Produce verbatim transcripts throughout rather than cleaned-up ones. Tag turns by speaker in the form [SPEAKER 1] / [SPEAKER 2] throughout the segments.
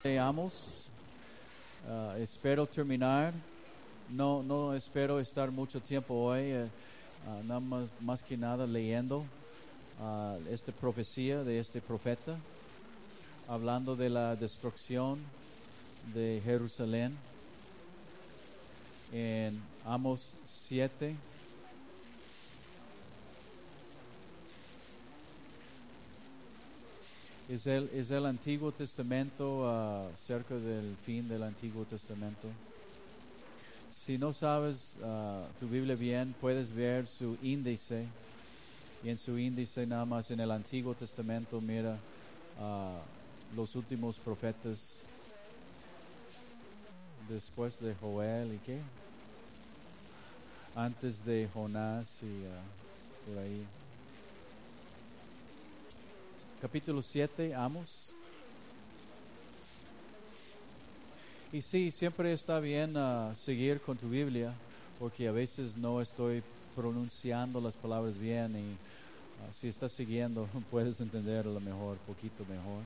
[SPEAKER 1] Leamos, uh, espero terminar, no, no espero estar mucho tiempo hoy, uh, uh, nada más, más que nada leyendo uh, esta profecía de este profeta, hablando de la destrucción de Jerusalén, en Amos siete. Es el, es el Antiguo Testamento, uh, cerca del fin del Antiguo Testamento. Si no sabes uh, tu Biblia bien, puedes ver su índice. Y en su índice, nada más en el Antiguo Testamento, mira uh, los últimos profetas después de Joel y qué, antes de Jonás y uh, por ahí. Capítulo siete, Amos. Y sí, siempre está bien uh, seguir con tu Biblia, porque a veces no estoy pronunciando las palabras bien y uh, si estás siguiendo puedes entender a lo mejor, poquito mejor.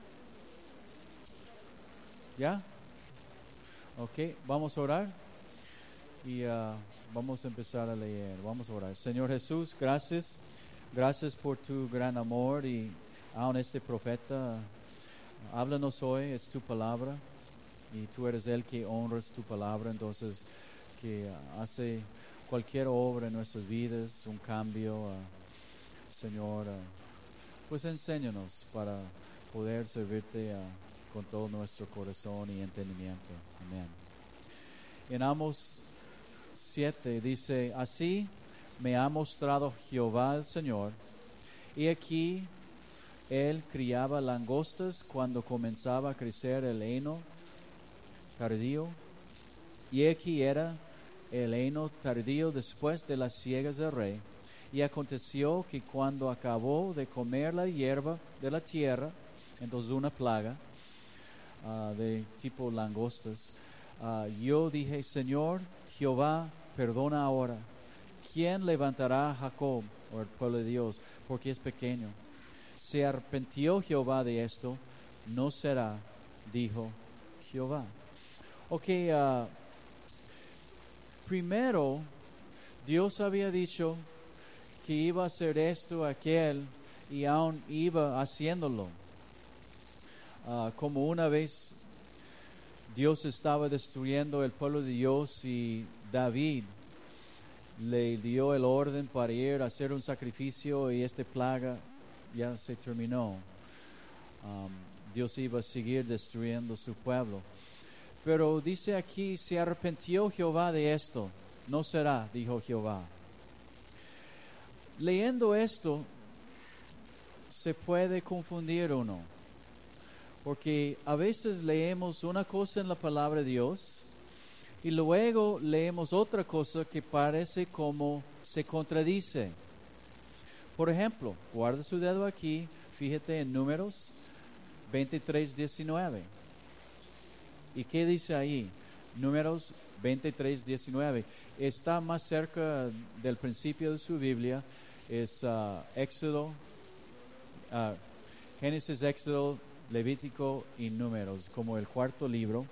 [SPEAKER 1] ¿Ya? Ok, vamos a orar y uh, vamos a empezar a leer. Vamos a orar. Señor Jesús, gracias. Gracias por tu gran amor y aún este profeta, háblanos hoy, es tu palabra y tú eres el que honras tu palabra, entonces que uh, hace cualquier obra en nuestras vidas, un cambio, uh, Señor, uh, pues enséñanos para poder servirte uh, con todo nuestro corazón y entendimiento. Amén. En Amos siete dice, así me ha mostrado Jehová el Señor, y aquí él criaba langostas cuando comenzaba a crecer el heno tardío, y aquí era el heno tardío después de las siegas del rey. Y aconteció que cuando acabó de comer la hierba de la tierra, entonces una plaga uh, de tipo langostas, uh, yo dije, Señor Jehová, perdona ahora. ¿Quién levantará a Jacob, o el pueblo de Dios, porque es pequeño? Se arrepintió Jehová de esto, no será, dijo Jehová. Ok, uh, primero Dios había dicho que iba a hacer esto, aquel, y aún iba haciéndolo. Uh, como una vez Dios estaba destruyendo el pueblo de Dios y David le dio el orden para ir a hacer un sacrificio y esta plaga ya se terminó. Um, Dios iba a seguir destruyendo su pueblo. Pero dice aquí, se arrepintió Jehová de esto, no será, dijo Jehová. Leyendo esto, se puede confundir uno, porque a veces leemos una cosa en la palabra de Dios y luego leemos otra cosa que parece como se contradice. Por ejemplo, guarda su dedo aquí, fíjate en Números veintitrés, diecinueve. ¿Y qué dice ahí? Números veintitrés, diecinueve. Está más cerca del principio de su Biblia, es uh, Éxodo, uh, Génesis, Éxodo, Levítico y Números, como el cuarto libro.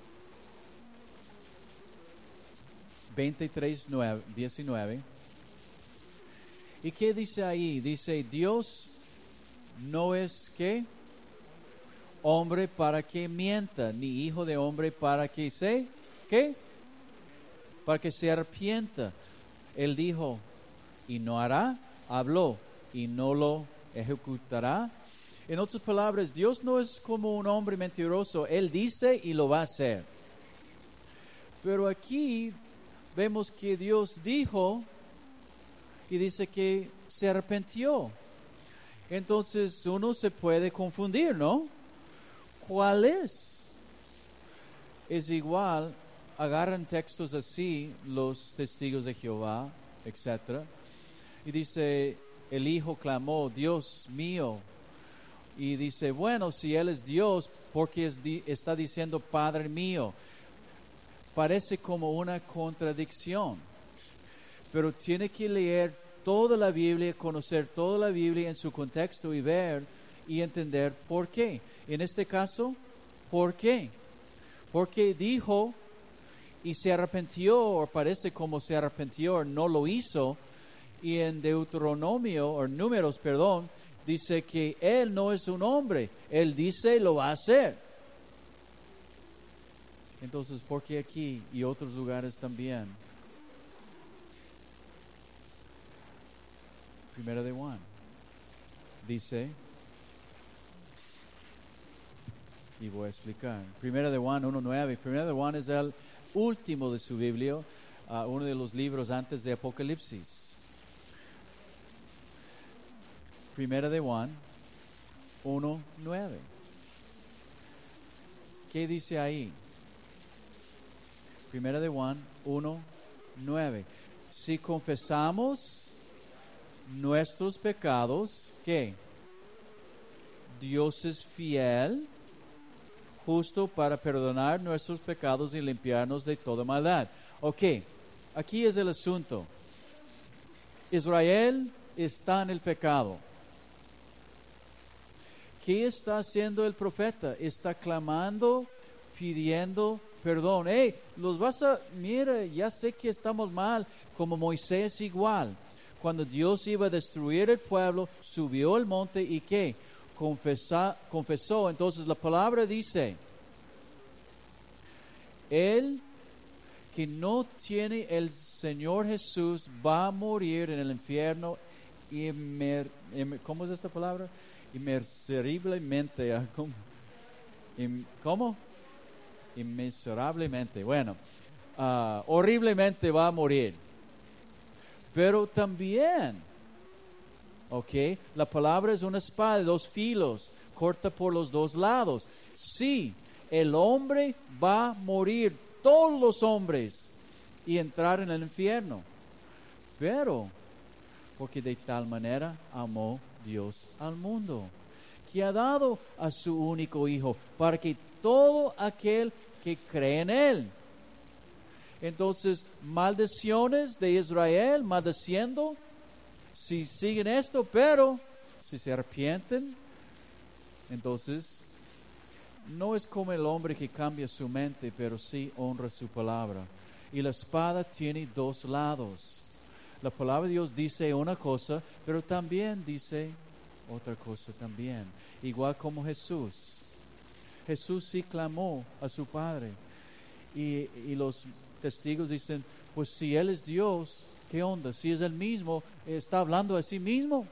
[SPEAKER 1] veintitrés, diecinueve. ¿Y qué dice ahí? Dice, Dios no es, ¿qué? Hombre para que mienta, ni hijo de hombre para que se, ¿qué? Para que se arrepienta. Él dijo, y no hará, habló, y no lo ejecutará. En otras palabras, Dios no es como un hombre mentiroso. Él dice y lo va a hacer. Pero aquí vemos que Dios dijo y dice que se arrepintió. Entonces uno se puede confundir, ¿no? ¿Cuál es? Es igual, agarran textos así los testigos de Jehová, etcétera. Y dice, el hijo clamó, Dios mío. Y dice, bueno, si Él es Dios, ¿por qué es di- está diciendo Padre mío? Parece como una contradicción. Pero tiene que leer toda la Biblia, conocer toda la Biblia en su contexto y ver y entender por qué. En este caso, ¿Por qué? Porque dijo y se arrepintió, o parece como se arrepintió, no lo hizo. Y en Deuteronomio, o Números, perdón, dice que él no es un hombre. Él dice lo va a hacer. Entonces, ¿por qué aquí y otros lugares también? Primera de Juan dice, y voy a explicar. Primera de Juan uno nueve. Primera de Juan es el último de su Biblia, uh, uno de los libros antes de Apocalipsis. Primera de Juan uno nueve. ¿Qué dice ahí? Primera de Juan uno nueve. Si confesamos nuestros pecados, ¿qué? Dios es fiel, justo para perdonar nuestros pecados y limpiarnos de toda maldad. Ok, aquí es el asunto. Israel está en el pecado. ¿Qué está haciendo el profeta? Está clamando, pidiendo perdón. Hey, los vas a, mira, ya sé que estamos mal, como Moisés igual. Cuando Dios iba a destruir el pueblo, subió al monte y ¿qué? Confesa, confesó. Entonces la palabra dice, el que no tiene el Señor Jesús va a morir en el infierno. Inmer, ¿Cómo es esta palabra? Inmersiblemente. ¿Cómo? ¿Cómo? Inmesurablemente. Bueno, uh, horriblemente va a morir. Pero también, ok, la palabra es una espada de dos filos, corta por los dos lados. Sí, el hombre va a morir, todos los hombres, y entrar en el infierno. Pero, porque de tal manera amó Dios al mundo, que ha dado a su único Hijo, para que todo aquel que cree en Él. Entonces, maldiciones de Israel, maldeciendo, si siguen esto, pero si se arrepienten, entonces no es como el hombre que cambia su mente, pero sí honra su palabra. Y la espada tiene dos lados. La palabra de Dios dice una cosa, pero también dice otra cosa también. Igual como Jesús. Jesús sí clamó a su Padre. Y, y los testigos dicen, pues si Él es Dios, ¿qué onda? Si es el mismo, ¿está hablando de sí mismo?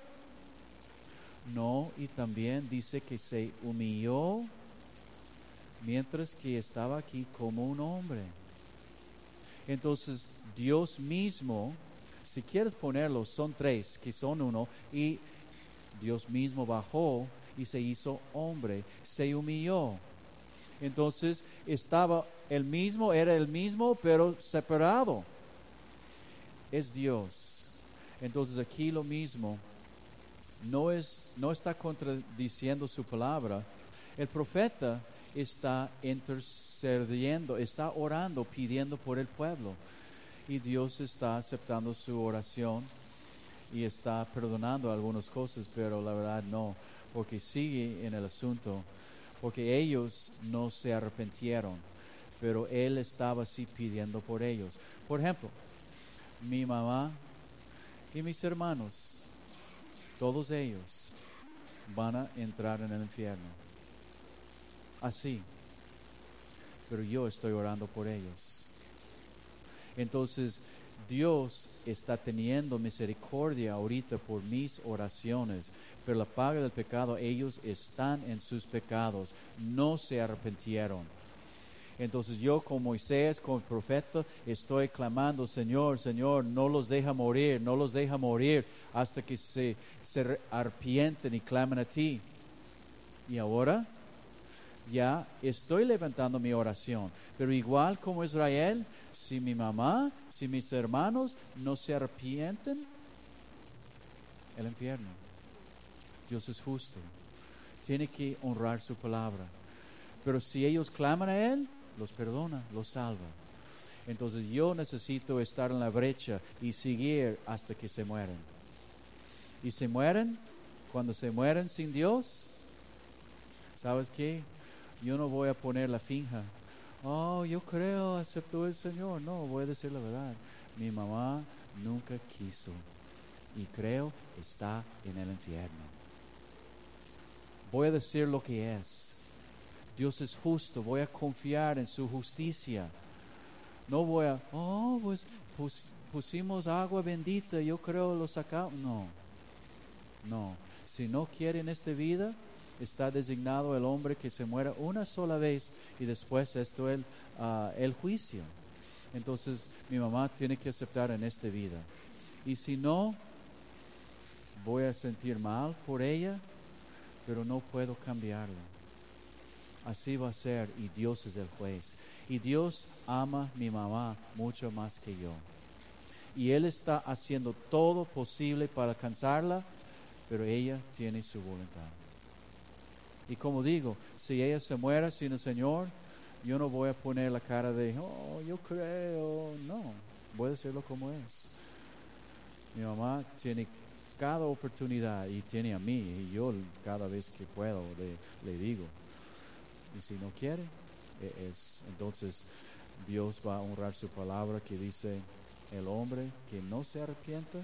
[SPEAKER 1] No, y también dice que se humilló mientras que estaba aquí como un hombre. Entonces, Dios mismo, si quieres ponerlo, son tres, que son uno, y Dios mismo bajó y se hizo hombre, se humilló. Entonces, estaba el mismo, era el mismo, pero separado. Es Dios. Entonces, aquí lo mismo, no es, no está contradiciendo su palabra. El profeta está intercediendo, está orando, pidiendo por el pueblo. Y Dios está aceptando su oración y está perdonando algunas cosas, pero la verdad no, porque sigue en el asunto, porque ellos no se arrepintieron, pero Él estaba así pidiendo por ellos. Por ejemplo, mi mamá y mis hermanos, todos ellos van a entrar en el infierno. Así. Pero yo estoy orando por ellos. Entonces, Dios está teniendo misericordia ahorita por mis oraciones, pero la paga del pecado, ellos están en sus pecados, no se arrepintieron. Entonces yo como Moisés, como profeta, estoy clamando, Señor, Señor, no los deja morir, no los deja morir hasta que se, se arrepienten y clamen a ti. Y ahora ya estoy levantando mi oración, pero igual como Israel, si mi mamá, si mis hermanos no se arrepienten, el infierno. Dios es justo, tiene que honrar su palabra, pero si ellos claman a Él, los perdona, los salva. Entonces yo necesito estar en la brecha y seguir hasta que se mueren. Y se mueren, cuando se mueren sin Dios, ¿sabes qué? yo no voy a poner la finja. Oh, yo creo, aceptó el Señor. No, voy a decir la verdad. Mi mamá nunca quiso y creo está en el infierno. Voy a decir lo que es. Dios es justo, voy a confiar en su justicia. No voy a, oh, pues pus, pusimos agua bendita, yo creo lo sacamos. No, no. Si no quiere en esta vida, está designado el hombre que se muera una sola vez y después esto es uh, el juicio. Entonces mi mamá tiene que aceptar en esta vida. Y si no, voy a sentir mal por ella, pero no puedo cambiarlo. Así va a ser y Dios es el juez. Y Dios ama a mi mamá mucho más que yo. Y Él está haciendo todo posible para alcanzarla, pero ella tiene su voluntad. Y como digo, si ella se muera sin el Señor, yo no voy a poner la cara de, oh, yo creo. No, voy a decirlo como es. Mi mamá tiene cada oportunidad y tiene a mí, y yo cada vez que puedo le, le digo. Y si no quiere, es, entonces Dios va a honrar su palabra que dice, el hombre que no se arrepienta,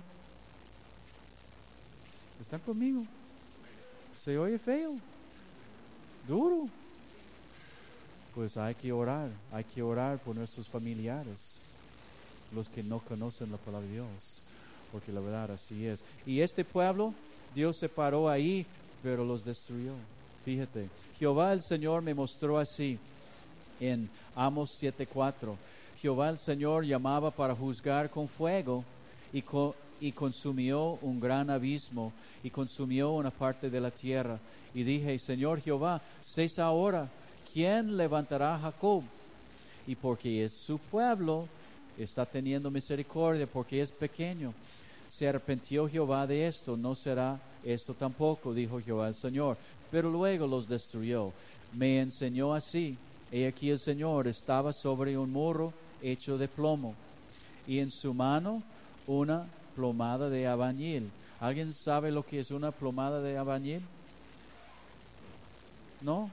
[SPEAKER 1] ¿están conmigo? Se oye feo, duro. Pues hay que orar, hay que orar por nuestros familiares, los que no conocen la palabra de Dios, porque la verdad así es. Y este pueblo, Dios se paró ahí, pero los destruyó. Fíjate, Jehová el Señor me mostró así en Amos siete cuatro. Jehová el Señor llamaba para juzgar con fuego y, co- y consumió un gran abismo y consumió una parte de la tierra. Y dije, Señor Jehová, cesa ahora, ¿quién levantará a Jacob? Y porque es su pueblo, está teniendo misericordia, porque es pequeño. Se arrepintió Jehová de esto, no será esto tampoco, dijo Jehová el Señor. Pero luego los destruyó. Me enseñó así. He aquí el Señor estaba sobre un morro hecho de plomo, y en su mano una plomada de albañil. ¿Alguien sabe lo que es una plomada de albañil? ¿No?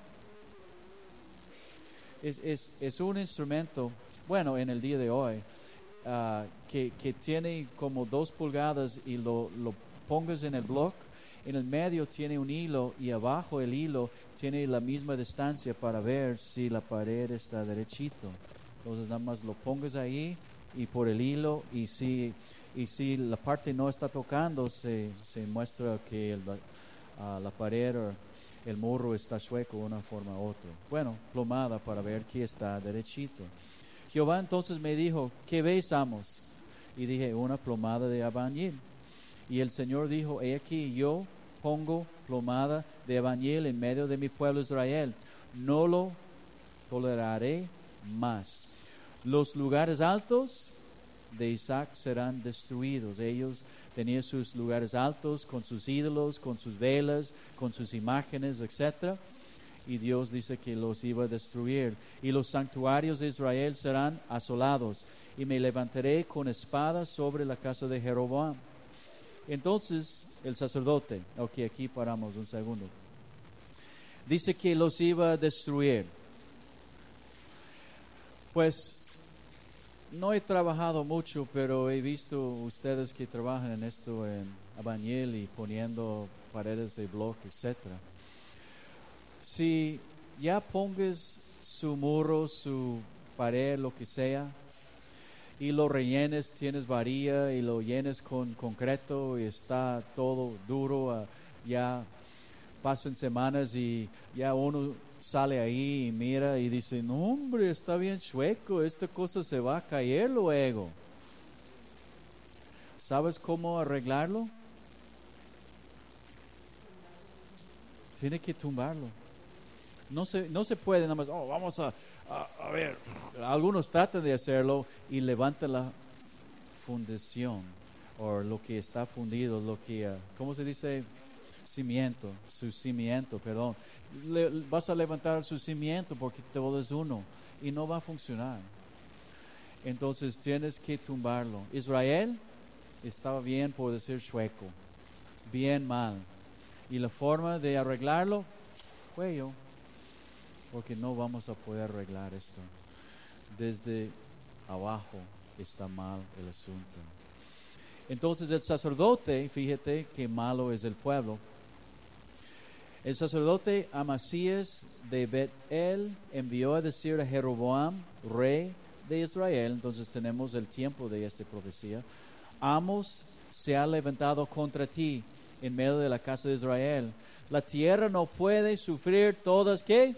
[SPEAKER 1] Es, es, es un instrumento, bueno, en el día de hoy, uh, que, que tiene como dos pulgadas y lo, lo pongas en el bloque. En el medio tiene un hilo y abajo el hilo tiene la misma distancia para ver si la pared está derechito. Entonces nada más lo pongas ahí y por el hilo, y si, y si la parte no está tocando, se, se muestra que el, uh, la pared o el morro está chueco de una forma u otra. Bueno, plomada para ver que está derechito. Jehová entonces me dijo, ¿qué ves, Amos? Y dije, una plomada de albañil. Y el Señor dijo, he aquí yo pongo plomada de albañil en medio de mi pueblo Israel. No lo toleraré más. Los lugares altos de Isaac serán destruidos. Ellos tenían sus lugares altos con sus ídolos, con sus velas, con sus imágenes, etcétera. Y Dios dice que los iba a destruir. Y los santuarios de Israel serán asolados. Y me levantaré con espada sobre la casa de Jeroboam. Entonces el sacerdote, ok, aquí paramos un segundo, dice que los iba a destruir. Pues no he trabajado mucho, pero he visto ustedes que trabajan en esto, en albañil y poniendo paredes de bloque, etcétera. Si ya pongas su muro, su pared, lo que sea, y lo rellenes, tienes varilla y lo llenes con concreto y está todo duro, uh, ya pasan semanas y ya uno sale ahí y mira y dice, no hombre, está bien chueco, esta cosa se va a caer luego. ¿Sabes cómo arreglarlo? Tiene que tumbarlo. No se, no se puede nada más, oh, vamos a, a, a ver, algunos tratan de hacerlo y levantan la fundación, o lo que está fundido, lo que, uh, ¿cómo se dice? Cimiento, su cimiento, perdón. Le, vas a levantar su cimiento porque todo es uno y no va a funcionar. Entonces tienes que tumbarlo. Israel estaba bien, por decir chueco, bien mal. Y la forma de arreglarlo, cuello. porque no vamos a poder arreglar esto. Desde abajo está mal el asunto. Entonces el sacerdote, fíjate qué malo es el pueblo. El sacerdote Amasías de Bet-El envió a decir a Jeroboam, rey de Israel, entonces tenemos el tiempo de esta profecía, Amos se ha levantado contra ti en medio de la casa de Israel. La tierra no puede sufrir todas, ¿qué?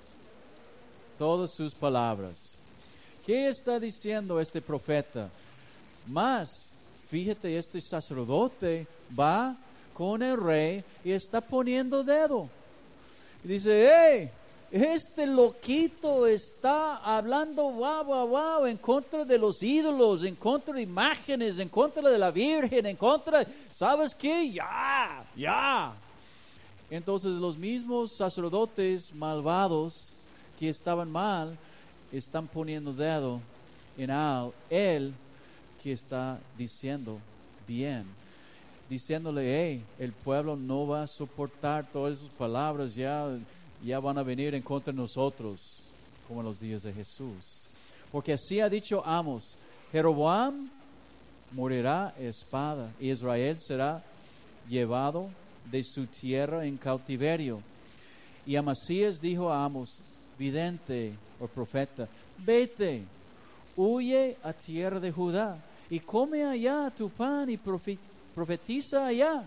[SPEAKER 1] Todas sus palabras. ¿Qué está diciendo este profeta? Más, fíjate, este sacerdote va con el rey y está poniendo dedo. Y dice, hey, este loquito está hablando wow, wow, wow, en contra de los ídolos, en contra de imágenes, en contra de la Virgen, en contra, ¿sabes qué? Ya, ya. Entonces los mismos sacerdotes malvados que estaban mal, están poniendo dedo en al, él que está diciendo bien, diciéndole, hey, el pueblo no va a soportar todas esas palabras, ya, ya van a venir en contra de nosotros, como en los días de Jesús. Porque así ha dicho Amos, Jeroboam morirá espada, y Israel será llevado de su tierra en cautiverio. Y Amasías dijo a Amos, vidente o profeta, vete, huye a tierra de Judá y come allá tu pan y profetiza allá.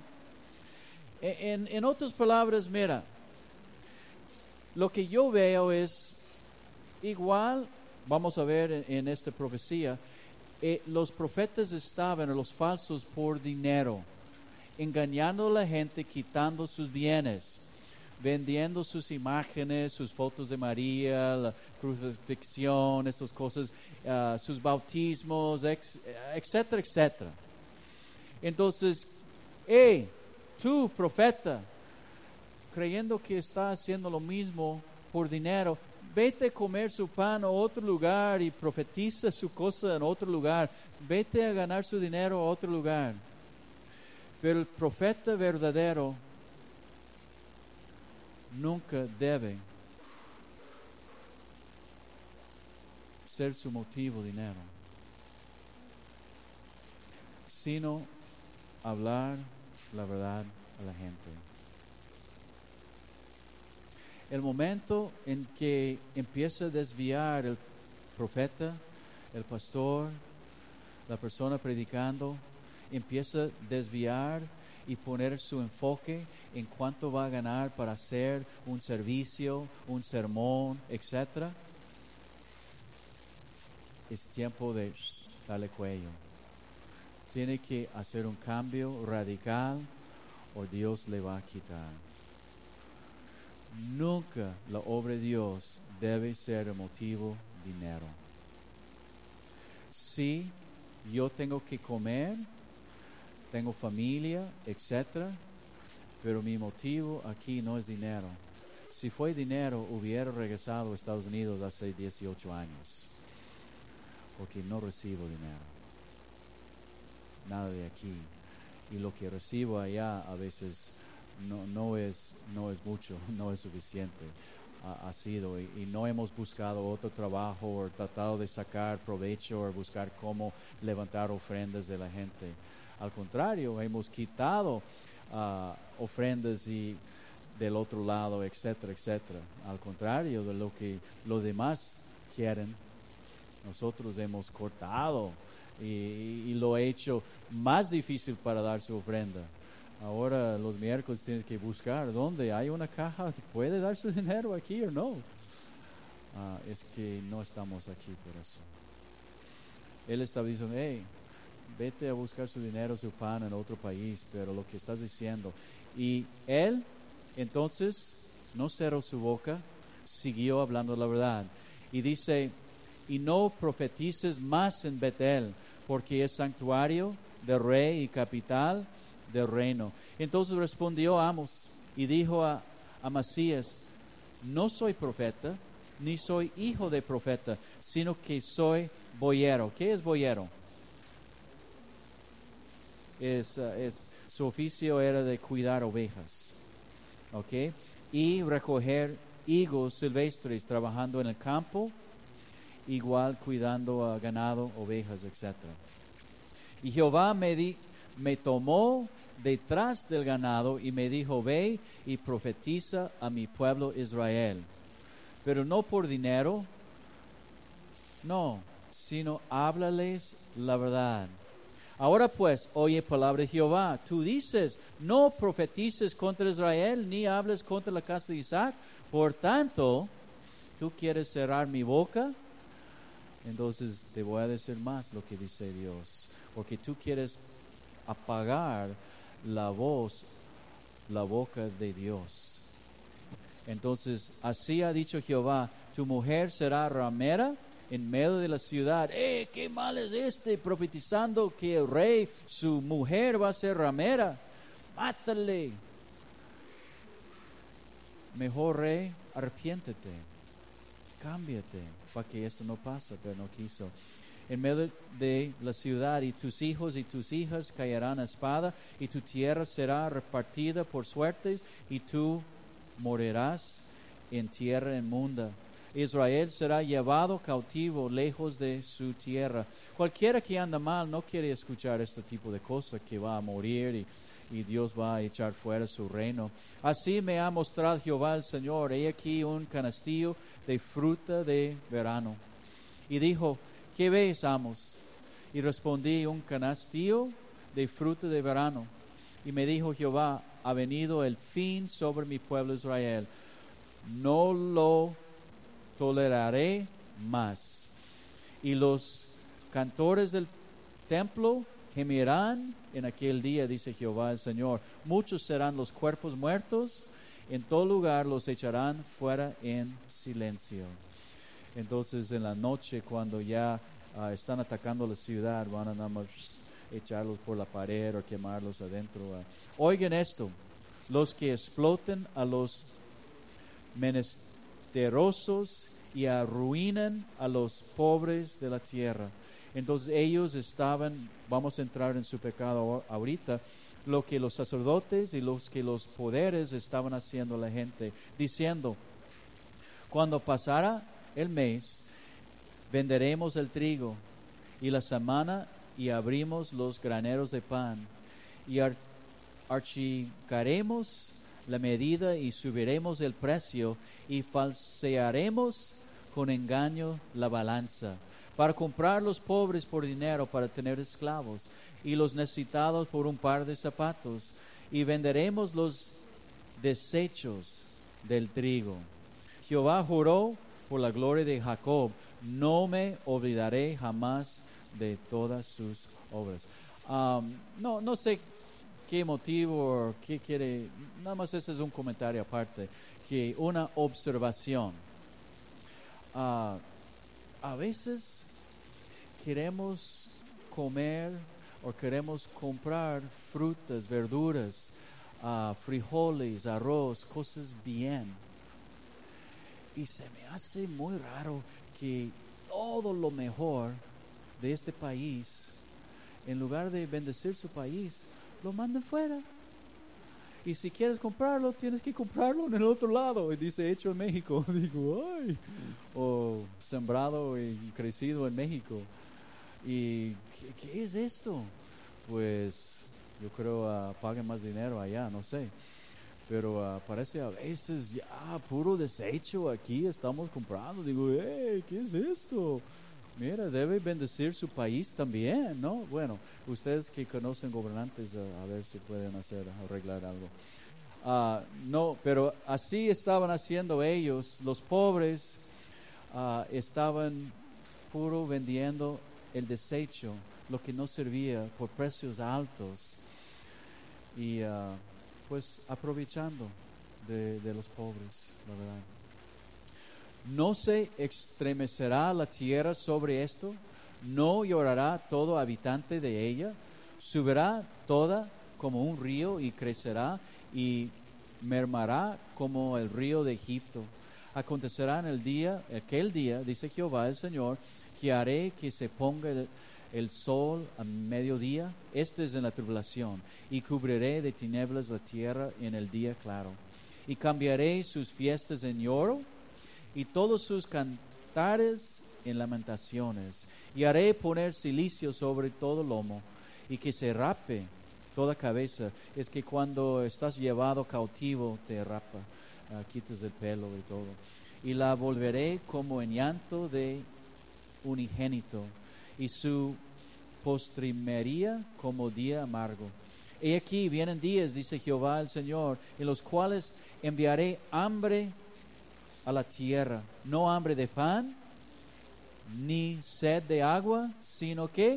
[SPEAKER 1] En, en otras palabras, mira, lo que yo veo es igual, vamos a ver en, en esta profecía, eh, los profetas estaban, los falsos, por dinero, engañando a la gente, quitando sus bienes, vendiendo sus imágenes, sus fotos de María, la crucifixión, estas cosas, uh, sus bautismos, ex, etcétera, etcétera. Entonces, hey, tú, profeta, creyendo que está haciendo lo mismo por dinero, vete a comer su pan a otro lugar y profetiza su cosa en otro lugar. Vete a ganar su dinero a otro lugar. Pero el profeta verdadero nunca debe ser su motivo dinero, sino hablar la verdad a la gente. El momento en que empieza a desviar el profeta, el pastor, la persona predicando, empieza a desviar y poner su enfoque en cuánto va a ganar para hacer un servicio, un sermón, etcétera, es tiempo de darle cuello. Tiene que hacer un cambio radical o Dios le va a quitar. Nunca la obra de Dios debe ser el motivo dinero. Si yo tengo que comer, tengo familia, etcétera, pero mi motivo aquí no es dinero. Si fue dinero, hubiera regresado a Estados Unidos hace dieciocho años, porque no recibo dinero, nada de aquí, y lo que recibo allá a veces no, no es, no es mucho, no es suficiente. Ha, ha sido, y, y no hemos buscado otro trabajo o tratado de sacar provecho o buscar cómo levantar ofrendas de la gente. Al contrario, hemos quitado uh, ofrendas y del otro lado, etcétera, etcétera. Al contrario de lo que los demás quieren, nosotros hemos cortado y, y, y lo he hecho más difícil para dar su ofrenda. Ahora los miércoles tienes que buscar dónde hay una caja, ¿puede dar su dinero aquí o no? Uh, es que no estamos aquí por eso. Él está diciendo, hey, vete a buscar su dinero, su pan en otro país, pero lo que estás diciendo. Y él, entonces, no cerró su boca, siguió hablando la verdad. Y dice, y no profetices más en Betel, porque es santuario del rey y capital del reino. Entonces respondió Amos y dijo a Amasías, no soy profeta, ni soy hijo de profeta, sino que soy boyero. ¿Qué es boyero? Es, uh, es, su oficio era de cuidar ovejas, ¿ok? Y recoger higos silvestres trabajando en el campo, igual cuidando a ganado, ovejas, etcétera. Y Jehová me, di, me tomó detrás del ganado y me dijo, ve y profetiza a mi pueblo Israel, pero no por dinero, no, sino háblales la verdad. Ahora pues, oye palabra de Jehová. Tú dices, no profetices contra Israel, ni hables contra la casa de Isaac. Por tanto, tú quieres cerrar mi boca. Entonces te voy a decir más lo que dice Dios. Porque tú quieres apagar la voz, la boca de Dios. Entonces, así ha dicho Jehová, tu mujer será ramera en medio de la ciudad. ¡Eh, qué mal es este! Profetizando que el rey, su mujer va a ser ramera. ¡Mátale! Mejor rey, arrepiéntete. Cámbiate para que esto no pase, pero no quiso. En medio de la ciudad, y tus hijos y tus hijas caerán a espada, y tu tierra será repartida por suertes, y tú morirás en tierra inmunda. Israel será llevado cautivo lejos de su tierra. Cualquiera que anda mal no quiere escuchar este tipo de cosas, que va a morir y, y Dios va a echar fuera su reino. Así me ha mostrado Jehová el Señor. He aquí un canastillo de fruta de verano. Y dijo, ¿qué ves, amos? Y respondí, un canastillo de fruta de verano. Y me dijo Jehová, ha venido el fin sobre mi pueblo Israel. No lo toleraré más. Y los cantores del templo gemirán en aquel día, dice Jehová el Señor. Muchos serán los cuerpos muertos, en todo lugar los echarán fuera en silencio. Entonces en la noche, cuando ya uh, están atacando la ciudad, van a nada más echarlos por la pared o quemarlos adentro. Uh. Oigan esto, los que exploten a los menesterosos y arruinan a los pobres de la tierra. Entonces ellos estaban, vamos a entrar en su pecado ahorita, lo que los sacerdotes y los que los poderes estaban haciendo a la gente, diciendo, cuando pasara el mes, venderemos el trigo y la semana y abrimos los graneros de pan y ar- achicaremos la medida y subiremos el precio y falsearemos con engaño la balanza para comprar los pobres por dinero para tener esclavos y los necesitados por un par de zapatos y venderemos los desechos del trigo. Jehová juró por la gloria de Jacob, no me olvidaré jamás de todas sus obras. Um, no, no sé qué motivo o qué quiere, nada más ese es un comentario aparte, que una observación. Uh, a veces queremos comer o queremos comprar frutas, verduras, uh, frijoles, arroz, cosas bien. Y se me hace muy raro que todo lo mejor de este país, en lugar de bendecir su país, lo mandan fuera. Y si quieres comprarlo, tienes que comprarlo en el otro lado. Y dice, hecho en México. Digo, ay. O sembrado y crecido en México. ¿Y qué, qué es esto? Pues yo creo uh, paguen más dinero allá, no sé. Pero uh, parece a veces ya puro desecho aquí estamos comprando. Digo, hey, ¿qué es esto? Mira, debe bendecir su país también, ¿no? Bueno, ustedes que conocen gobernantes, a, a ver si pueden hacer, arreglar algo. Uh, no, pero así estaban haciendo ellos. Los pobres uh, estaban puro vendiendo el desecho, lo que no servía, por precios altos. Y uh, pues aprovechando de, de los pobres, la verdad. ¿No se estremecerá la tierra sobre esto? ¿No llorará todo habitante de ella? ¿Subirá toda como un río y crecerá y mermará como el río de Egipto? Acontecerá en el día, aquel día, dice Jehová el Señor, que haré que se ponga el, el sol a mediodía, este es en la tribulación, y cubriré de tinieblas la tierra en el día claro. y cambiaré sus fiestas en lloro y todos sus cantares en lamentaciones. Y haré poner cilicio sobre todo lomo y que se rape toda cabeza. Es que cuando estás llevado cautivo te rapa, uh, quitas el pelo y todo. Y la volveré como en llanto de unigénito y su postrimería como día amargo. He aquí vienen días, dice Jehová el Señor, en los cuales enviaré hambre a la tierra, no hambre de pan, ni sed de agua, sino que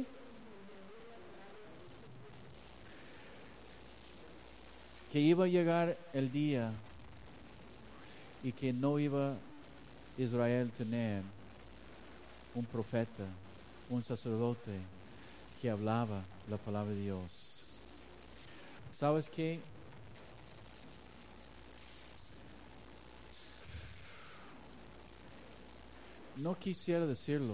[SPEAKER 1] que iba a llegar el día y que no iba Israel a tener un profeta, un sacerdote que hablaba la palabra de Dios. ¿Sabes qué? No quisiera decirlo,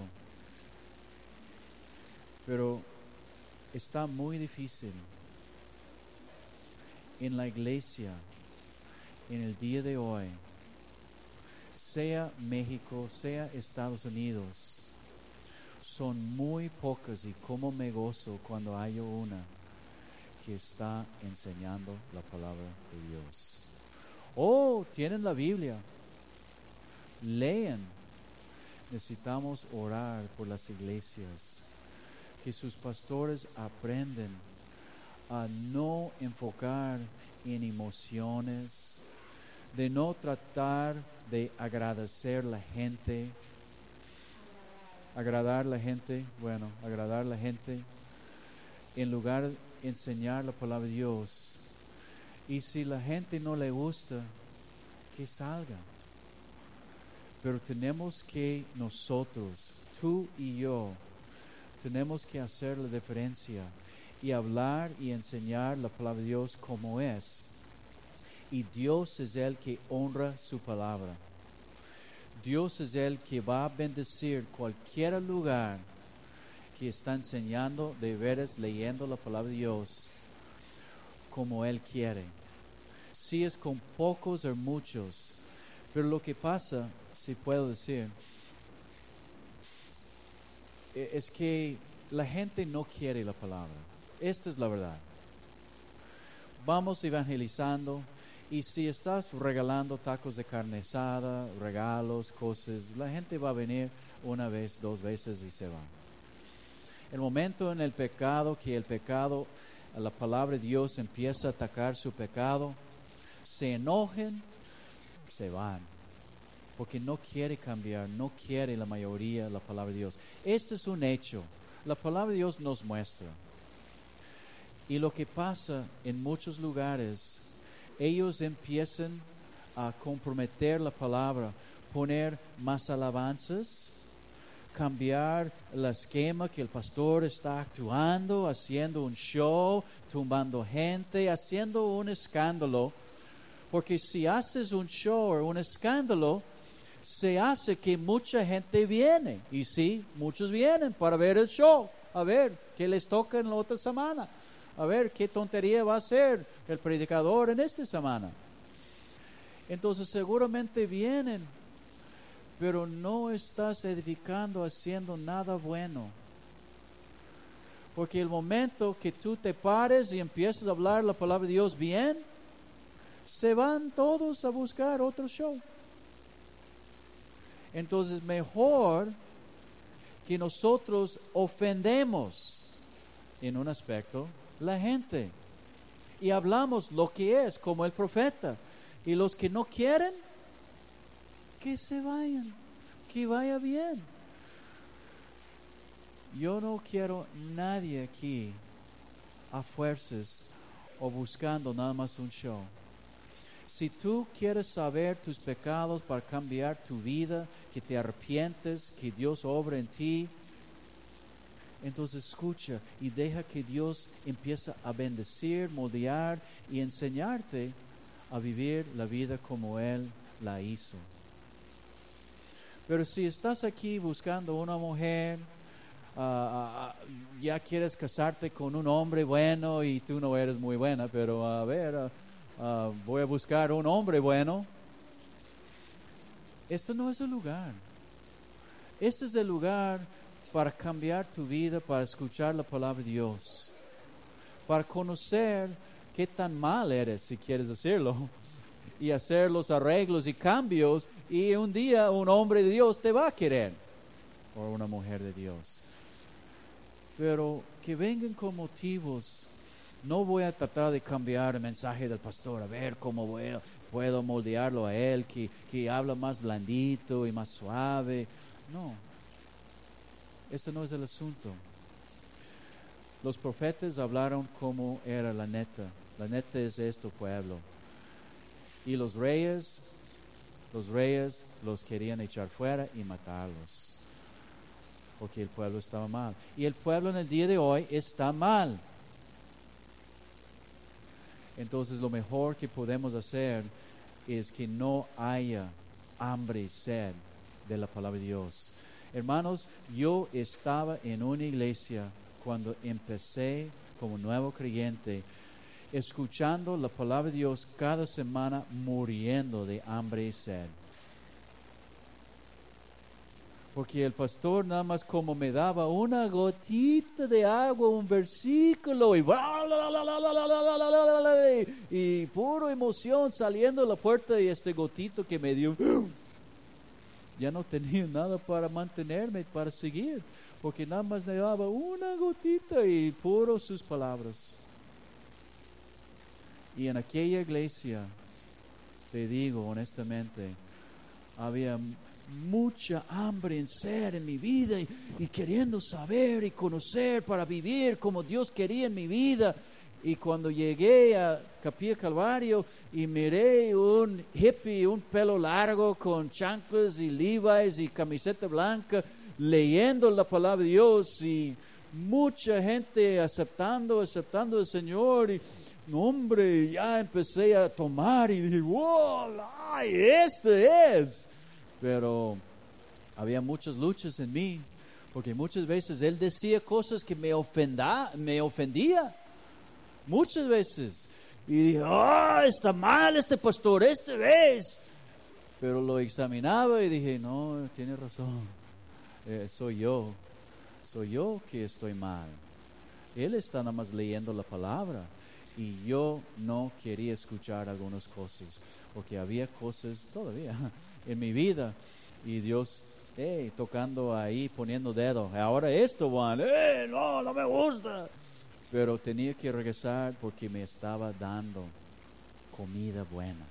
[SPEAKER 1] pero está muy difícil en la iglesia en el día de hoy, sea México, sea Estados Unidos. Son muy pocas y como me gozo cuando hay una que está enseñando la palabra de Dios. Oh, tienen la Biblia, leen. Necesitamos orar por las iglesias, que sus pastores aprenden a no enfocar en emociones, de no tratar de agradecer la gente, agradar la gente, bueno, agradar la gente, en lugar de enseñar la palabra de Dios. Y si la gente no le gusta, que salga. Pero tenemos que nosotros, tú y yo, tenemos que hacer la diferencia y hablar y enseñar la palabra de Dios como es. Y Dios es el que honra su palabra. Dios es el que va a bendecir cualquier lugar que está enseñando de veras, leyendo la palabra de Dios como Él quiere. Si es con pocos o muchos, pero lo que pasa, si puedo decir, es que la gente no quiere la palabra. Esta es la verdad. Vamos evangelizando y si estás regalando tacos de carne asada, regalos, cosas, la gente va a venir una vez, dos veces y se va. El momento en el pecado, que el pecado, la palabra de Dios empieza a atacar su pecado, se enojen, se van. Porque no quiere cambiar, no quiere la mayoría la palabra de Dios. Este es un hecho. La palabra de Dios nos muestra. Y lo que pasa en muchos lugares, ellos empiezan a comprometer la palabra, poner más alabanzas, cambiar el esquema que el pastor está actuando, haciendo un show, tumbando gente, haciendo un escándalo. Porque si haces un show o un escándalo, se hace que mucha gente viene. Y sí, muchos vienen para ver el show. A ver qué les toca en la otra semana. A ver qué tontería va a hacer el predicador en esta semana. Entonces seguramente vienen, pero no estás edificando, haciendo nada bueno. Porque el momento que tú te pares y empiezas a hablar la palabra de Dios bien, se van todos a buscar otro show. Entonces mejor que nosotros ofendemos en un aspecto la gente y hablamos lo que es como el profeta, y los que no quieren que se vayan, que vaya bien. Yo no quiero nadie aquí a fuerzas o buscando nada más un show. Si tú quieres saber tus pecados para cambiar tu vida, que te arrepientes, que Dios obra en ti, entonces escucha y deja que Dios empiece a bendecir, moldear y enseñarte a vivir la vida como Él la hizo. Pero si estás aquí buscando una mujer, uh, uh, ya quieres casarte con un hombre bueno y tú no eres muy buena, pero a ver... Uh, uh, voy a buscar un hombre bueno. Este no es el lugar. Este es el lugar para cambiar tu vida, para escuchar la palabra de Dios, para conocer qué tan mal eres, si quieres decirlo, y hacer los arreglos y cambios, y un día un hombre de Dios te va a querer, o una mujer de Dios. Pero que vengan con motivos. No voy a tratar de cambiar el mensaje del pastor, a ver cómo voy a, puedo moldearlo a él, que, que habla más blandito y más suave. No, este no es el asunto. Los profetas hablaron como era la neta. La neta es esto, pueblo. Y los reyes, los reyes los querían echar fuera y matarlos, porque el pueblo estaba mal. Y el pueblo en el día de hoy está mal. Entonces lo mejor que podemos hacer es que no haya hambre y sed de la palabra de Dios. Hermanos, yo estaba en una iglesia cuando empecé como nuevo creyente, escuchando la palabra de Dios cada semana, muriendo de hambre y sed. Porque el pastor nada más como me daba una gotita de agua, un versículo, y, bla, bla, bla, bla, bla, bla, bla, bla, bla, y puro emoción saliendo de la puerta, y este gotito que me dio, ya no tenía nada para mantenerme, para seguir, porque nada más me daba una gotita y puro sus palabras. Y en aquella iglesia, te digo honestamente, había mucha hambre en sed en mi vida, y, y queriendo saber y conocer para vivir como Dios quería en mi vida. Y cuando llegué a Capilla Calvario y miré un hippie, un pelo largo con chanclas y Levi's y camiseta blanca, leyendo la palabra de Dios, y mucha gente aceptando, aceptando al Señor, y hombre, ya empecé a tomar y dije, wow, ay, este es. Pero había muchas luchas en mí, porque muchas veces él decía cosas que me ofenda, me ofendía, muchas veces. Y dije, ah, oh, está mal este pastor, este vez. Pero lo examinaba y dije, no, tiene razón, eh, soy yo, soy yo que estoy mal. Él está nada más leyendo la palabra, y yo no quería escuchar algunas cosas, porque había cosas todavía en mi vida, y Dios hey, tocando ahí, poniendo dedo, ahora esto, Juan, hey, no, no me gusta. Pero tenía que regresar porque me estaba dando comida buena.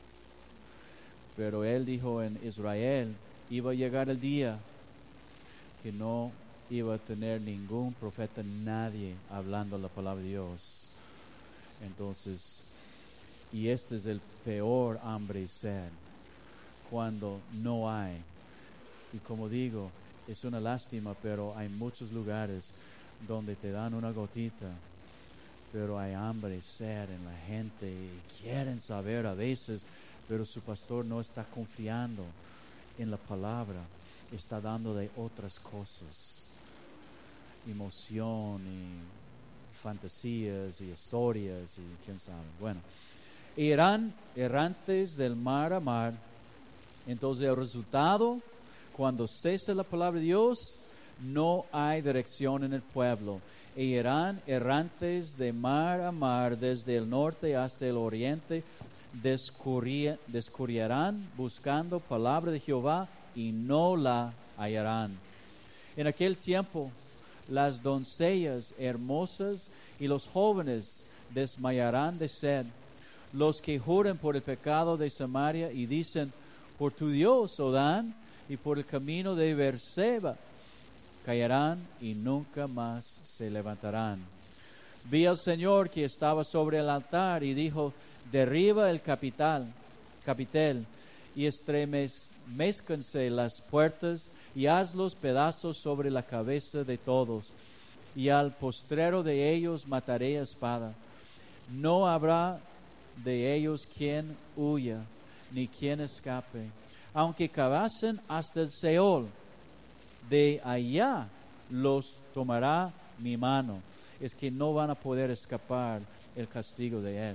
[SPEAKER 1] Pero él dijo en Israel, iba a llegar el día que no iba a tener ningún profeta, nadie hablando la palabra de Dios. Entonces, y este es el peor hambre y sed, cuando no hay. Y como digo, es una lástima, pero hay muchos lugares donde te dan una gotita, pero hay hambre y sed en la gente, y quieren saber a veces, pero su pastor no está confiando en la palabra, está dándole otras cosas, emoción y fantasías y historias y quién sabe. Bueno, irán errantes del mar a mar. Entonces el resultado, cuando cese la palabra de Dios, no hay dirección en el pueblo. E irán errantes de mar a mar, desde el norte hasta el oriente, descurri- descurrirán buscando palabra de Jehová y no la hallarán. En aquel tiempo, las doncellas hermosas y los jóvenes desmayarán de sed. Los que juran por el pecado de Samaria y dicen, por tu Dios, oh Dan, y por el camino de Beerseba, caerán y nunca más se levantarán. Vi al Señor que estaba sobre el altar y dijo, derriba el capital, capitel, y estremezcanse las puertas, y hazlos pedazos sobre la cabeza de todos, y al postrero de ellos mataré a espada. No habrá de ellos quien huya, ni quien escape. Aunque cavasen hasta el Seol, de allá los tomará mi mano. Es que no van a poder escapar el castigo de él.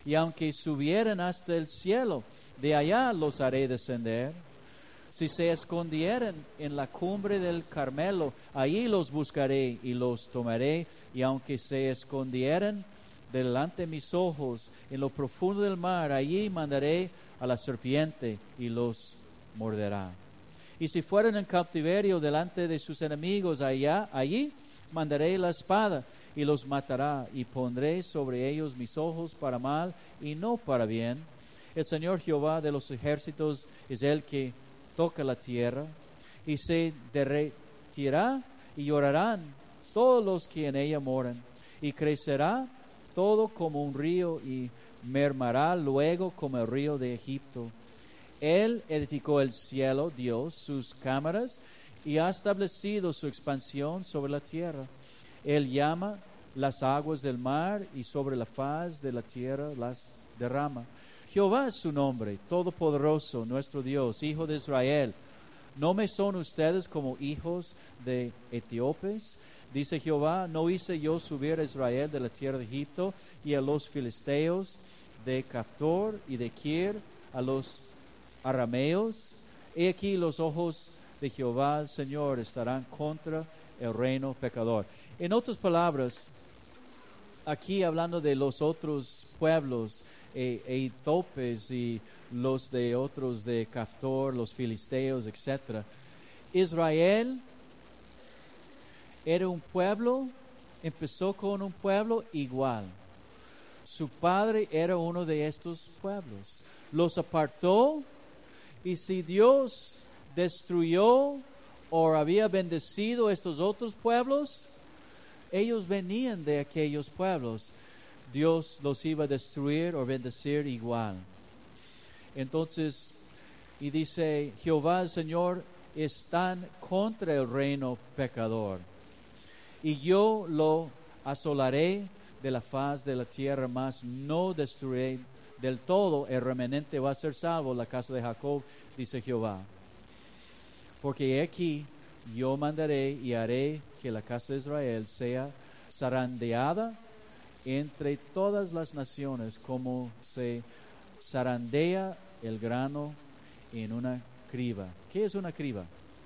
[SPEAKER 1] y aunque subieren hasta el cielo, de allá los haré descender. Si se escondieren en la cumbre del Carmelo, allí los buscaré y los tomaré, y aunque se escondieren delante de mis ojos en lo profundo del mar, allí mandaré a la serpiente y los morderá. Y si fueren en cautiverio delante de sus enemigos, allá, allí mandaré la espada y los matará, y pondré sobre ellos mis ojos para mal y no para bien. El Señor Jehová de los ejércitos es el que toca la tierra, y se derretirá y llorarán todos los que en ella moran, y crecerá todo como un río y mermará luego como el río de Egipto. Él edificó el cielo, Dios, sus cámaras, y ha establecido su expansión sobre la tierra. Él llama las aguas del mar y sobre la faz de la tierra las derrama. Jehová es su nombre, todopoderoso, nuestro Dios, Hijo de Israel. ¿No me son ustedes como hijos de etíopes? Dice Jehová, ¿no hice yo subir a Israel de la tierra de Egipto y a los filisteos de Caftor y de Kir, a los arameos? He aquí los ojos de Jehová el Señor estarán contra el reino pecador. En otras palabras, aquí hablando de los otros pueblos, e, etíopes y los de otros de Caftor, los filisteos, etcétera. Israel era un pueblo, empezó con un pueblo igual. Su padre era uno de estos pueblos. Los apartó, y si Dios destruyó o había bendecido estos otros pueblos, ellos venían de aquellos pueblos. Dios los iba a destruir o bendecir igual. Entonces, y dice, Jehová el Señor están contra el reino pecador, y yo lo asolaré de la faz de la tierra, mas no destruiré del todo. El remanente va a ser salvo, la casa de Jacob, dice Jehová. Porque aquí yo mandaré y haré que la casa de Israel sea zarandeada entre todas las naciones, como se zarandea el grano en una criba. ¿Qué es una criba?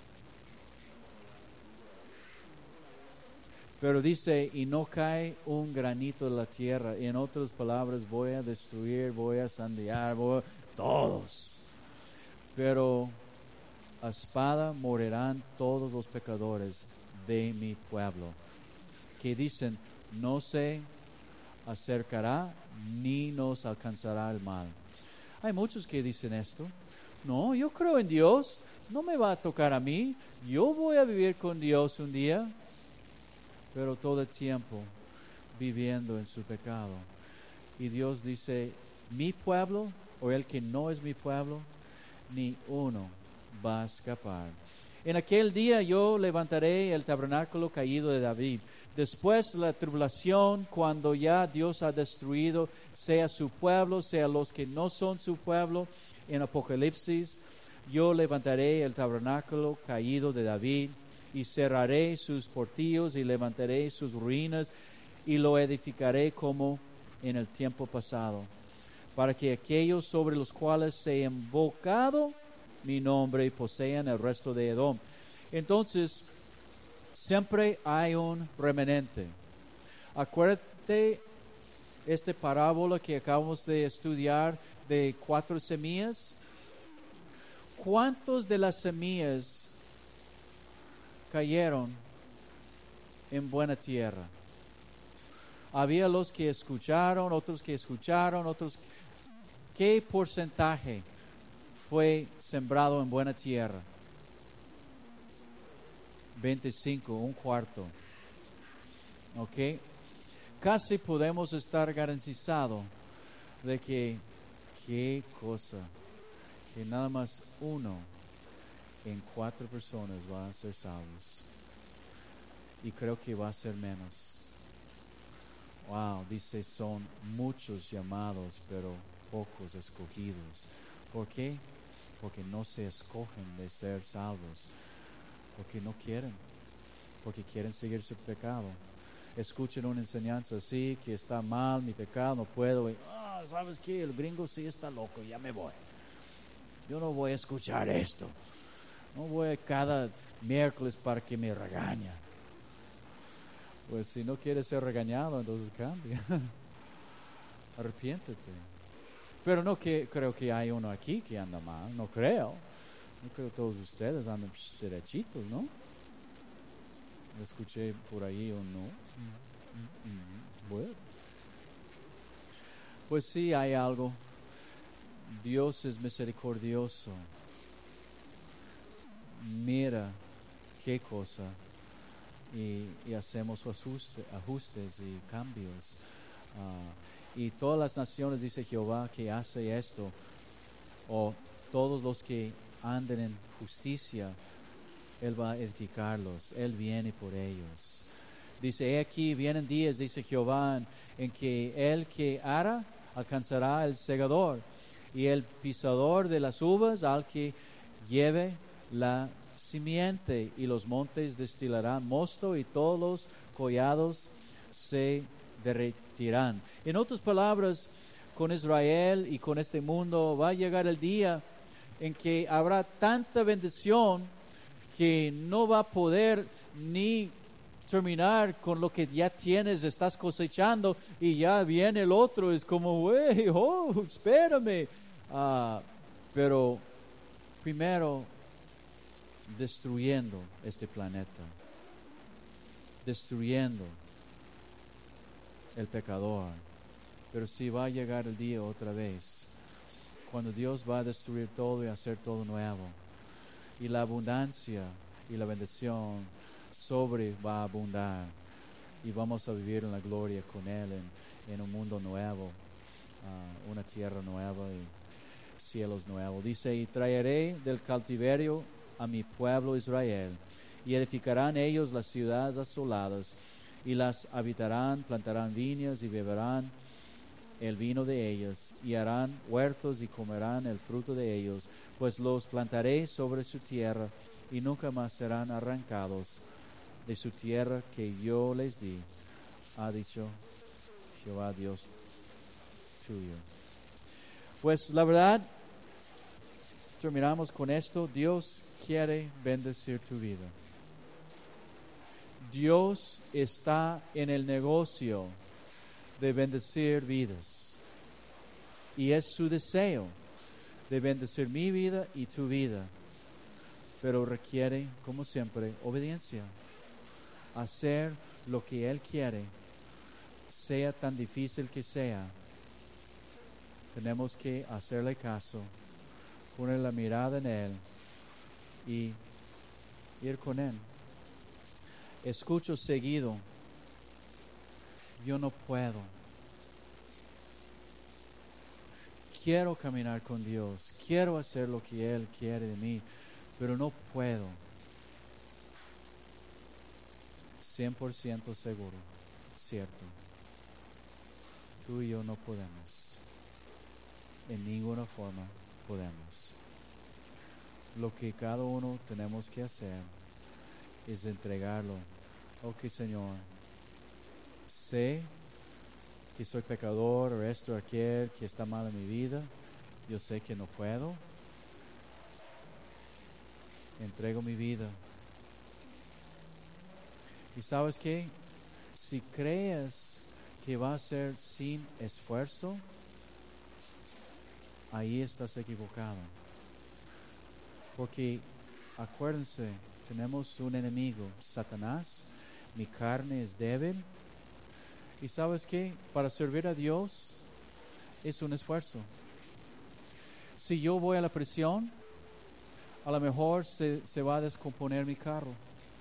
[SPEAKER 1] Pero dice, y no cae un granito de la tierra. En otras palabras, voy a destruir, voy a zarandear, voy a... todos. Pero a espada morirán todos los pecadores de mi pueblo, que dicen, no se acercará ni nos alcanzará el mal. Hay muchos que dicen esto. No, yo creo en Dios, no me va a tocar a mí, yo voy a vivir con Dios un día, pero todo el tiempo viviendo en su pecado. Y Dios dice, mi pueblo, o el que no es mi pueblo, ni uno va a escapar. En aquel día yo levantaré el tabernáculo caído de David. Después la tribulación, cuando ya Dios ha destruido, sea su pueblo, sea los que no son su pueblo, en Apocalipsis, yo levantaré el tabernáculo caído de David, y cerraré sus portillos, y levantaré sus ruinas, y lo edificaré como en el tiempo pasado, para que aquellos sobre los cuales se ha invocado mi nombre posean el resto de Edom. Entonces, siempre hay un remanente. Acuérdate esta parábola que acabamos de estudiar de cuatro semillas. ¿Cuántos de las semillas cayeron en buena tierra? Había los que escucharon, otros que escucharon, otros. ¿Qué porcentaje fue sembrado en buena tierra? veinticinco, un cuarto. ¿Ok? Casi podemos estar garantizados de que, qué cosa, que nada más uno en cuatro personas va a ser salvos. Y creo que va a ser menos. Wow, dice, son muchos llamados, pero pocos escogidos. ¿Por qué? Porque no se escogen de ser salvos. Porque no quieren. Porque quieren seguir su pecado. Escuchen una enseñanza así, que está mal mi pecado, no puedo. Y, oh, ah, ¿sabes qué? El gringo sí está loco, ya me voy. Yo no voy a escuchar esto. No voy cada miércoles para que me regaña. Pues si no quieres ser regañado, entonces cambia. Arrepiéntete. Pero no que, creo que hay uno aquí que anda mal, no creo. No creo que todos ustedes andan derechitos, ¿no? Escuché por ahí o no. Bueno. Pues sí, hay algo. Dios es misericordioso. Mira qué cosa. Y, y hacemos ajuste, ajustes y cambios. Uh, y todas las naciones, dice Jehová, que hace esto, o todos los que anden en justicia, Él va a edificarlos. Él viene por ellos. Dice, he aquí vienen días, dice Jehová, en, en que el que ara alcanzará el segador, y el pisador de las uvas al que lleve la simiente, y los montes destilarán mosto, y todos los collados se derretirán. En otras palabras, con Israel y con este mundo va a llegar el día en que habrá tanta bendición que no va a poder ni terminar con lo que ya tienes, estás cosechando, y ya viene el otro, es como, güey, oh, espérame. Uh, pero primero, destruyendo este planeta, destruyendo el pecador. Pero sí va a llegar el día otra vez, cuando Dios va a destruir todo y hacer todo nuevo. Y la abundancia y la bendición sobre va a abundar. Y vamos a vivir en la gloria con Él, en, en un mundo nuevo, uh, una tierra nueva y cielos nuevos. Dice, y traeré del cautiverio a mi pueblo Israel, y edificarán ellos las ciudades asoladas, y las habitarán, plantarán viñas y beberán el vino de ellas, y harán huertos y comerán el fruto de ellos, pues los plantaré sobre su tierra, y nunca más serán arrancados de su tierra que yo les di, ha dicho Jehová Dios tuyo. Pues la verdad, terminamos con esto. Dios quiere bendecir tu vida. Dios está en el negocio de bendecir vidas. Y es su deseo de bendecir mi vida y tu vida. Pero requiere, como siempre, obediencia. Hacer lo que Él quiere, sea tan difícil que sea. Tenemos que hacerle caso, poner la mirada en Él y ir con Él. Escucho seguido, yo no puedo. Quiero caminar con Dios, quiero hacer lo que Él quiere de mí, pero no puedo. cien por ciento seguro, cierto. Tú y yo no podemos. En ninguna forma podemos. Lo que cada uno tenemos que hacer es entregarlo. Ok, Señor, sé que soy pecador, o esto, aquel, que está mal en mi vida. Yo sé que no puedo. Entrego mi vida. Y sabes qué, si crees que va a ser sin esfuerzo, ahí estás equivocado. Porque acuérdense, tenemos un enemigo, Satanás. Mi carne es débil. Y sabes qué, para servir a Dios es un esfuerzo. Si yo voy a la prisión, a lo mejor se, se va a descomponer mi carro.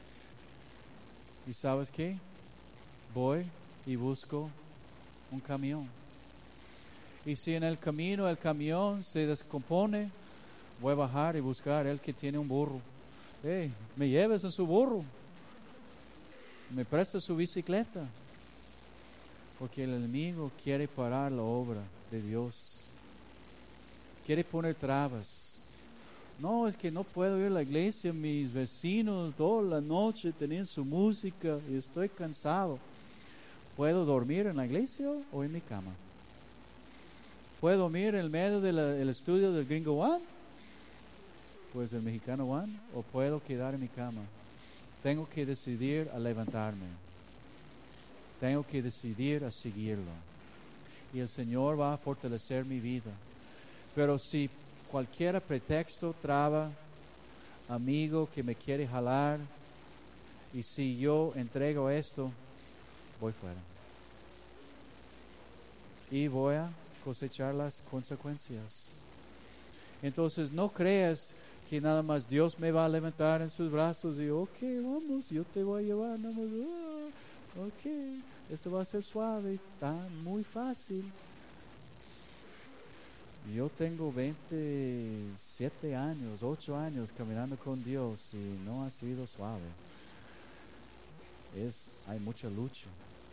[SPEAKER 1] ¿Y sabes qué? Voy y busco un camión. Y si en el camino el camión se descompone, voy a bajar y buscar el que tiene un burro. Hey, me lleves en su burro. Me presta su bicicleta. Porque el enemigo quiere parar la obra de Dios. Quiere poner trabas. No, es que no puedo ir a la iglesia, mis vecinos toda la noche tenían su música y estoy cansado. ¿Puedo dormir en la iglesia o en mi cama? ¿Puedo dormir en el medio del estudio del gringo Juan? Pues el mexicano Juan. ¿O puedo quedar en mi cama? Tengo que decidir a levantarme. Tengo que decidir a seguirlo. Y el Señor va a fortalecer mi vida. Pero si cualquier pretexto traba, amigo que me quiere jalar, y si yo entrego esto, voy fuera. Y voy a cosechar las consecuencias. Entonces no creas que nada más Dios me va a levantar en sus brazos y ok, vamos, yo te voy a llevar, nada más, ah, ok, esto va a ser suave, tan muy fácil. Yo tengo veintisiete años, ocho años caminando con Dios y no ha sido suave. Es, hay mucha lucha,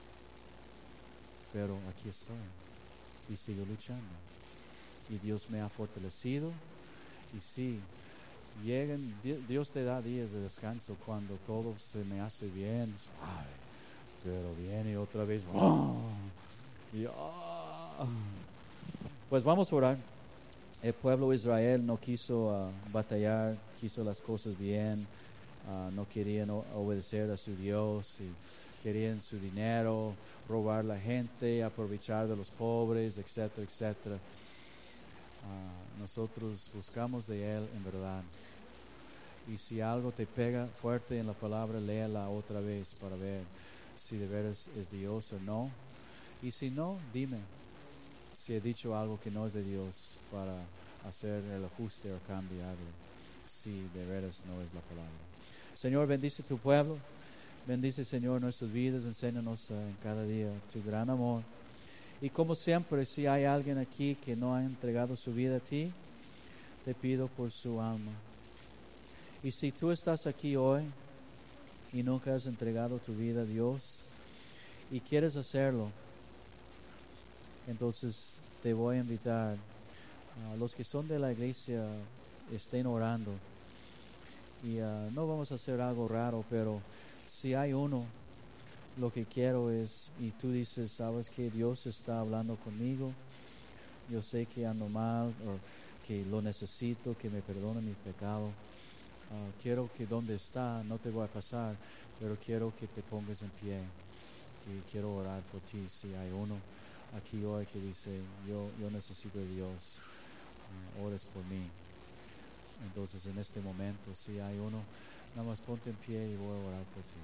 [SPEAKER 1] pero aquí estoy y sigo luchando. Y Dios me ha fortalecido. Y sí, llegan, Dios te da días de descanso cuando todo se me hace bien, suave, pero viene otra vez. ¡Oh! Y, oh. Pues vamos a orar. El pueblo de Israel no quiso uh, batallar, quiso las cosas bien, uh, no querían o- obedecer a su Dios y querían su dinero, robar la gente, aprovechar de los pobres, etcétera, etcétera. Uh, nosotros buscamos de Él en verdad. Y si algo te pega fuerte en la palabra, léala otra vez para ver si de veras es Dios o no. Y si no, dime si he dicho algo que no es de Dios para hacer el ajuste o cambiarlo, si de veras no es la palabra. Señor, bendice tu pueblo, bendice, Señor, nuestras vidas, enséñanos uh, en cada día tu gran amor. Y como siempre, si hay alguien aquí que no ha entregado su vida a ti, te pido por su alma. Y si tú estás aquí hoy y nunca has entregado tu vida a Dios y quieres hacerlo, entonces te voy a invitar a uh, los que son de la iglesia, estén orando. Y uh, no vamos a hacer algo raro, pero si hay uno, lo que quiero es, y tú dices, sabes que Dios está hablando conmigo, yo sé que ando mal, o que lo necesito, que me perdone mi pecado. Uh, quiero que donde está, no te voy a pasar, pero quiero que te pongas en pie. Y quiero orar por ti. Si hay uno aquí hoy que dice, yo, yo necesito de Dios, uh, ores por mí. Entonces en este momento, si hay uno, nada más ponte en pie y voy a orar por ti.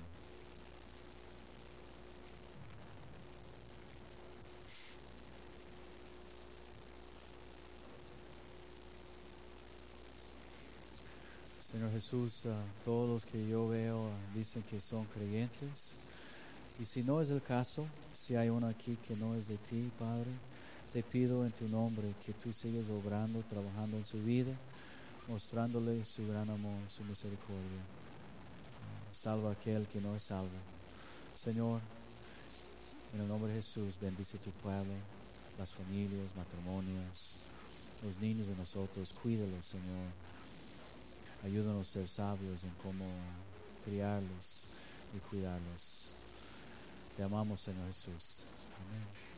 [SPEAKER 1] Señor Jesús, uh, todos los que yo veo uh, dicen que son creyentes. Y si no es el caso, si hay uno aquí que no es de ti, Padre, te pido en tu nombre que tú sigas obrando, trabajando en su vida, mostrándole su gran amor, su misericordia. Uh, salva a aquel que no es salvo. Señor, en el nombre de Jesús, bendice tu pueblo, las familias, matrimonios, los niños de nosotros, cuídalos, Señor. Ayúdanos a ser sabios en cómo criarlos y cuidarlos. Te amamos, Señor Jesús. Amén.